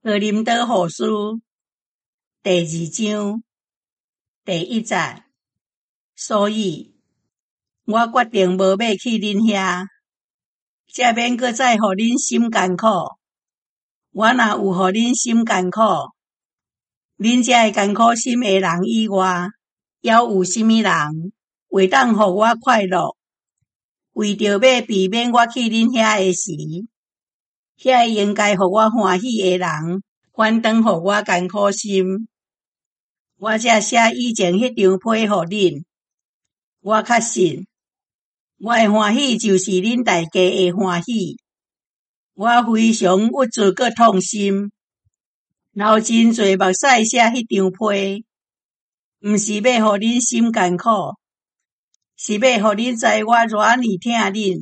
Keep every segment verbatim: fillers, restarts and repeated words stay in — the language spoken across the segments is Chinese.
格林德后书第二章第一节。所以，我决定无要去恁遐，才免搁再互恁心艰苦。我若有互恁心艰苦，恁这个艰苦心的人以外，还有什么人会当互我快乐？为着要避免我去恁遐的时，遐应该互我欢喜的人，反当互我艰苦心。我才写以前迄张批互恁。我确信，我的欢喜就是恁大家的欢喜。我非常郁卒佮痛心，流真侪目屎写迄张批，毋是要互恁心艰苦，是要互恁知我偌尔疼恁。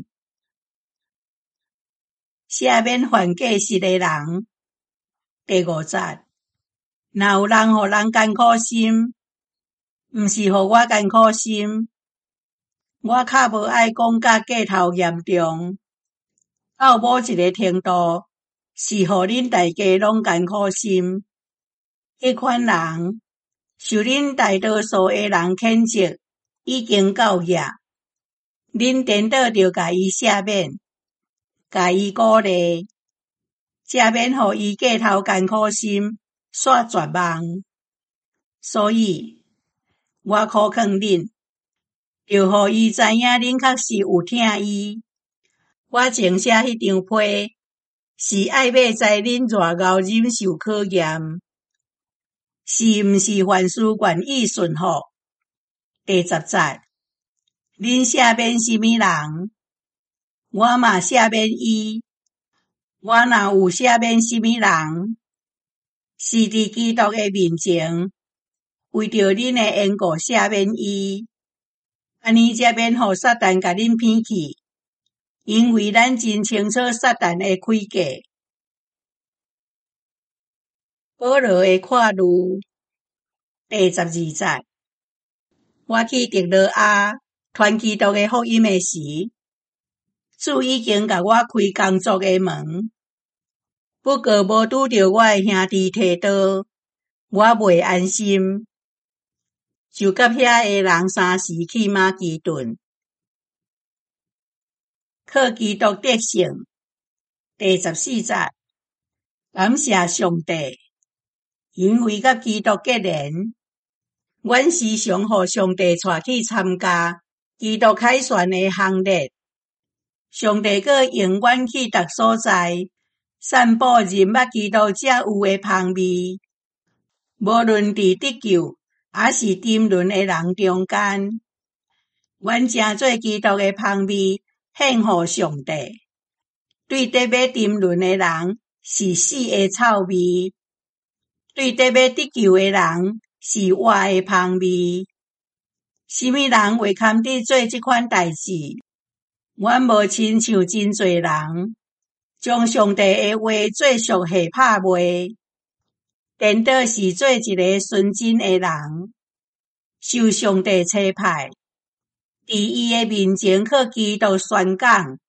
赦免犯过失的人。第五节。若有人互人艰苦心，毋是互我艰苦心，我较无爱讲甲过头严重，到某一个程度，是互恁大家拢艰苦心。迄款人受恁大多数的人谴责已经够野，恁颠倒着甲伊赦免，甲伊鼓励，才免互伊过头艰苦心煞绝望。所以，我苦劝恁，着互伊知影恁确实有疼伊。我前写迄张批，是爱要知恁偌熬忍受考验，是毋是凡事愿意顺服。第十节。恁赦免什么人，我嘛赦免伊。我若有赦免什么人，是伫基督的面前，为着恁的缘故赦免伊，安尼才免互撒旦甲恁骗去，因为咱真清楚撒旦的诡计。保罗的看路。第十二节。我去特罗亚传基督的福音的时，主已经甲我开工作的门。不过无拄着我的兄弟提多，我袂安心，就甲遐个人三时去马其顿，靠基督得胜。第十四节。感谢上帝，因为甲基督结连，阮时常互上帝带去参加基督凯旋的行列。上帝阁用阮去逐所在，散布认捌基督才有的香味，无论伫得救还是沉沦的人中间，阮正做基督的香味献互上帝。对得要沉沦的人是死的臭味，对得要得救的人是活的香味。什么人会堪得做这款代志？阮无亲像真侪人，将上帝的话做俗下拍卖，颠倒是做一个纯真的人，受上帝差派，伫伊的面前靠基督宣讲，